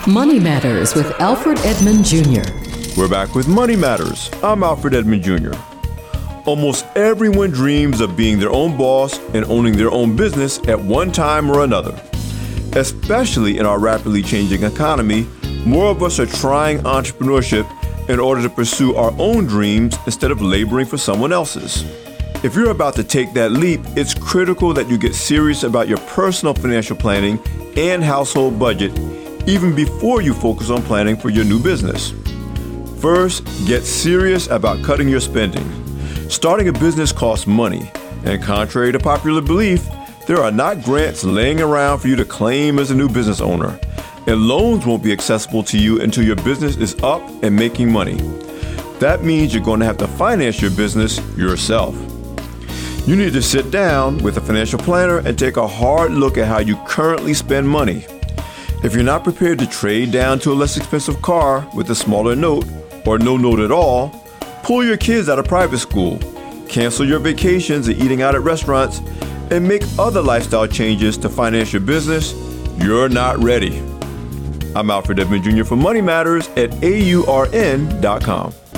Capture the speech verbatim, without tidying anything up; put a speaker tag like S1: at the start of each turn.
S1: Money Matters with Alfred Edmond Junior
S2: We're back with Money Matters. I'm Alfred Edmond Junior Almost everyone dreams of being their own boss and owning their own business at one time or another. Especially in our rapidly changing economy, more of us are trying entrepreneurship in order to pursue our own dreams instead of laboring for someone else's. If you're about to take that leap, it's critical that you get serious about your personal financial planning and household budget even before you focus on planning for your new business. First, get serious about cutting your spending. Starting a business costs money, and contrary to popular belief, there are not grants laying around for you to claim as a new business owner, and loans won't be accessible to you until your business is up and making money. That means you're going to have to finance your business yourself. You need to sit down with a financial planner and take a hard look at how you currently spend money. If you're not prepared to trade down to a less expensive car with a smaller note or no note at all, pull your kids out of private school, cancel your vacations and eating out at restaurants, and make other lifestyle changes to finance your business, you're not ready. I'm Alfred Edmond Junior for Money Matters at A U R N dot com.